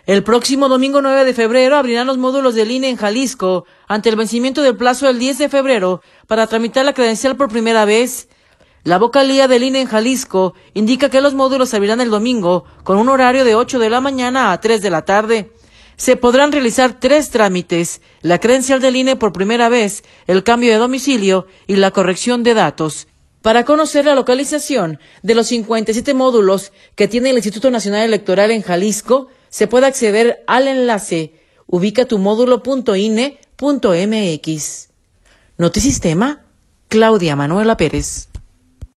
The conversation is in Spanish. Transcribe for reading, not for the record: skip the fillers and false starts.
El próximo domingo 9 de febrero abrirán los módulos del INE en Jalisco ante el vencimiento del plazo del 10 de febrero para tramitar la credencial por primera vez. La vocalía del INE en Jalisco indica que los módulos abrirán el domingo con un horario de 8 de la mañana a 3 de la tarde. Se podrán realizar 3 trámites: la credencial del INE por primera vez, el cambio de domicilio y la corrección de datos. Para conocer la localización de los 57 módulos que tiene el Instituto Nacional Electoral en Jalisco, se puede acceder al enlace ubicatumodulo.ine.mx. Notisistema, Claudia Manuela Pérez.